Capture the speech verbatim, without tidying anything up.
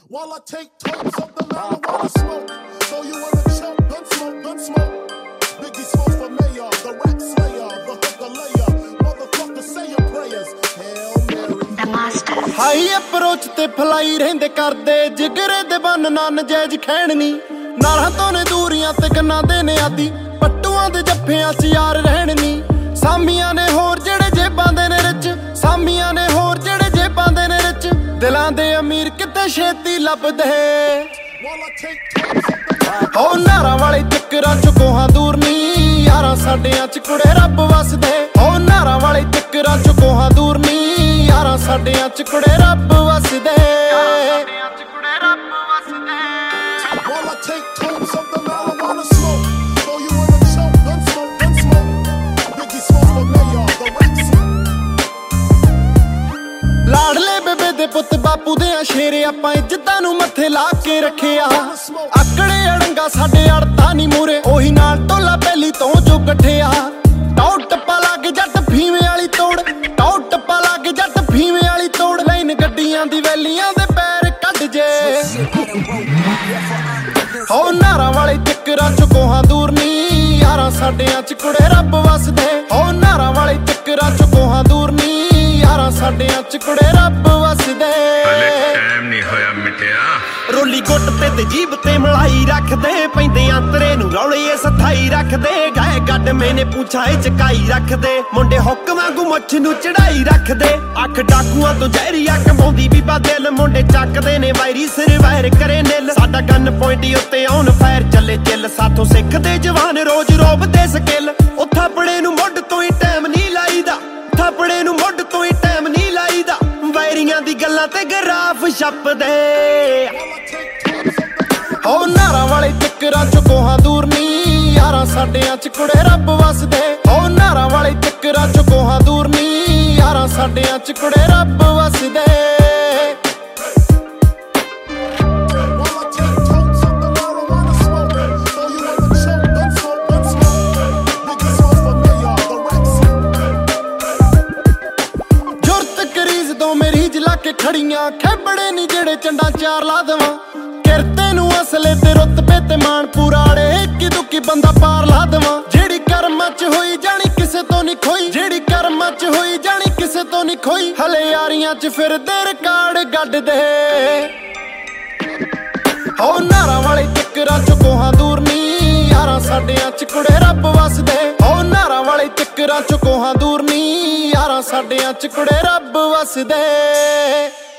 While I take totes of the marijuana smoke, so you wanna choke, gun smoke, gun smoke. Biggie Smalls for mayor, the rap slayer, the hooker layer, motherfucker say your prayers. Hail Mary. The master. High approach ਤੇ fly ਰਹਿੰਦੇ ਕਰਦੇ ਜਿਗਰੇ ਦੇ ਬੰਨ ਨਾ ਨਜਾਇਜ਼ ਖੈਣਨੀ ਨਾਲਾਂ ਤੋਂ ਨੇ ਦੂਰੀਆਂ ਤੇ ਗੰਨਾਂ ਦੇ ਨੇ ਆਦੀ ਪੱਟੂਆਂ ਦੇ ਜੱਫਿਆਂ 'ਚ ਯਾਰ ਰਹਿਣਨੀ ਸਾਮੀਆਂ ਨੇ ਹੋਰ ਜਿਹੜੇ ਜੇਬਾਂ ਦੇ ਨੇ ਰਿਚ ਸਾਮੀਆਂ ਨੇ ਹੋਰ ਜਿਹੜੇ ਜੇਬਾਂ ਦੇ ਨੇ ਰਿਚ ਦਿਲਾਂ ਦੇ ਅਮੀਰ ਕਿਤੇ ਛੇਤੀ ਲੱਭਦੇ ਹੋ ਨਾਰਾਂ ਵਾਲੇ ਚੱਕਰਾਂ 'ਚ ਕੋਹਾਂ ਦੂਰ ਨੀ ਯਾਰਾਂ ਸਾਡਿਆਂ 'ਚ ਕੁੜੇ ਰੱਬ ਵਸਦੇ ਹੋ ਨਾਰਾਂ ਵਾਲੇ ਚੱਕਰਾਂ 'ਚ ਕੋਹਾਂ ਦੂਰ ਨੀ ਯਾਰਾਂ ਸਾਡਿਆਂ 'ਚ ਕੁੜੇ ਰੱਬ ਵਸਦੇ While I take totes of the marijuana smoke, so you wanna choke, gun smoke, gun smoke. Biggie Smalls for mayor, the rap slayer. ਲਾੜਲੇ ਬੇਬੇ ਦੇ ਪੁੱਤ ਬਾਪੂ ਦੇ ਆ ਸ਼ੇਰੇ ਆਪਾਂ ਇੱਜ਼ਤਾਂ ਨੂੰ ਮੱਥੇ ਲਾ ਕੇ ਰੱਖਿਆ ਆਕੜੇ ਅੜੰਗਾ ਸਾਡੇ ਅੜਤਾ ਨਹੀਂ ਮੂਰੇ ਉਹੀ ਨਾਲ ਟੋਲਾ ਪਹਿਲੀ ਤੋਂ ਜੋ ਗੱਠਿਆ ਟੌ ਟੱਪਾ ਲੱਗ ਜੱਟ ਫੀਵੇਂ ਵਾਲੀ ਤੋੜ ਟੌ ਟੱਪਾ ਲੱਗ ਜੱਟ ਫੀਵੇਂ ਵਾਲੀ ਤੋੜ ਲਾਈਨ ਗੱਡੀਆਂ ਦੀ ਵੈਲੀਆਂ ਦੇ ਪੈਰ ਕੱਢ ਜੇ ਹੋ ਨਾਰਾਂ ਵਾਲੇ ਚੱਕਰਾਂ 'ਚ ਕੋਹਾਂ ਦੂਰ ਨੀ ਯਾਰਾਂ ਸਾਡਿਆਂ 'ਚ ਕੁੜੇ ਰੱਬ ਵਸਦੇ ਹੋ ਨਾਰਾਂ ਵਾਲੇ ਚੱਕਰਾਂ 'ਚ ਕੋਹਾਂ ਦੂਰ ਨੀ ਯਾਰਾਂ ਸਾਡਿਆਂ 'ਚ ਕੁੜੇ ਰੱਬ ਵਸਦੇ ਟਾਈਮ ਨਹੀਂ ਹੋਇਆ ਮਿਟਿਆ ਰੋਲੀ ਗੁੱਟ ਤੇ ਤੇ ਜੀਬ ਤੇ ਮਲਾਈ ਰੱਖਦੇ ਪੈਂਦੇ ਅੰਤਰੇ ਨੂੰ ਰੌਲੇ ਸਥਾਈ ਰੱਖਦੇ ਗਾਏ ਗੱਡ ਮੈਨੇ ਪੁੱਛਾ ਏ ਚਕਾਈ ਰੱਖਦੇ ਮੁੰਡੇ ਹੁੱਕ ਵਾਂਗੂ ਮੁੱਛ ਨੂੰ ਚੜਾਈ ਰੱਖਦੇ ਅੱਖ ਡਾਕੂਆਂ ਤੋਂ ਜ਼ਹਿਰੀਆ ਕਮਾਉਂਦੀ ਬੀਬਾ ਦਿਲ ਮੁੰਡੇ ਚੱਕਦੇ ਨੇ ਵਾਇਰੀ ਸਿਰ ਵਾਇਰ ਕਰੇ ਨਿੱਲ ਸਾਡਾ ਗਨ ਪੁਆਇੰਟ ਉੱਤੇ ਆਨ ਫਾਇਰ ਚੱਲੇ ਚਿੱਲ ਸਾਥੋਂ ਸਿੱਖਦੇ ਜਵਾਨ ਰੋਜ਼ ਰੋਬਦੇ ਸਕਿੱਲ ਉਹ ਥਾਪੜੇ ਨੂੰ ਮੁੱਢ ਤੋਂ ਹੀ ਟਾਈਮ ਨਹੀਂ ਲਾਈਦਾ ਥਾਪੜੇ ਨੂੰ ਮੁੱਢ ਤੋਂ ਹੀ ਟਾਈਮ ਨਹੀਂ ਲਾਈਦਾ ਵਾਇਰੀਆਂ ਦੀ ਗੱਲਾਂ ਤੇ ਗਰਾਫ ਛੱਪਦੇ ਹੋ ਨਾਰਾਂ ਵਾਲੇ ਚੱਕਰਾਂ 'ਚ ਕੋਹਾਂ ਦੂਰ ਨੀ ਯਾਰਾਂ ਸਾਡਿਆਂ 'ਚ ਕੁੜੇ ਰੱਬ ਵਸਦੇ ਹੋ ਨਾਰਾਂ ਵਾਲੇ ਚੱਕਰਾਂ 'ਚ ਕੋਹਾਂ ਦੂਰ ਨੀ ਯਾਰਾਂ ਸਾਡਿਆਂ 'ਚ ਕੁੜੇ ਰੱਬ ਵਸਦੇ ਖੜੀਆਂ ਖੇਬੜੇ ਨੀ ਜਿਹੜੇ ਚੰਡਾ ਚਾਰ ਲਾ ਦੇਵਾਂ ਕਿਰਤੇ ਨੂੰ ਅਸਲੇ ਤੇ ਰੁਤਬੇ ਤੇ ਮਾਣ ਪੂਰਾੜੇ ਇੱਕੀ ਦੁੱਕੀ ਬੰਦਾ ਪਾਰ ਲਾ ਦੇਵਾਂ ਜਿਹੜੀ ਕਰਮਾਂ 'ਚ ਹੋਈ ਜਾਣੀ ਕਿਸੇ ਤੋਂ ਨਹੀਂ ਖੋਈ ਜਿਹੜੀ ਕਰਮਾਂ 'ਚ ਹੋਈ ਜਾਣੀ ਕਿਸੇ ਤੋਂ ਨਹੀਂ ਖੋਈ ਹਲੇ ਯਾਰੀਆਂ 'ਚ ਫਿਰਦੇ ਰਿਕਾਰਡ ਗੱਡਦੇ ਹੋ ਨਾਰਾਂ ਵਾਲੇ ਚੱਕਰਾਂ 'ਚ ਕੋਹਾਂ ਦੂਰ ਨੀ ਯਾਰਾਂ ਸਾਡਿਆਂ 'ਚ ਕੁੜੇ ਰੱਬ ਵਸਦੇ ਹੋ ਨਾਰਾਂ ਵਾਲੇ ਚੱਕਰਾਂ 'ਚ ਕੋਹਾਂ ਦੂਰ ਨੀ ਯਾਰਾਂ ਸਾਡਿਆਂ 'ਚ ਕੁੜੇ ਰੱਬ ਵਸਦੇ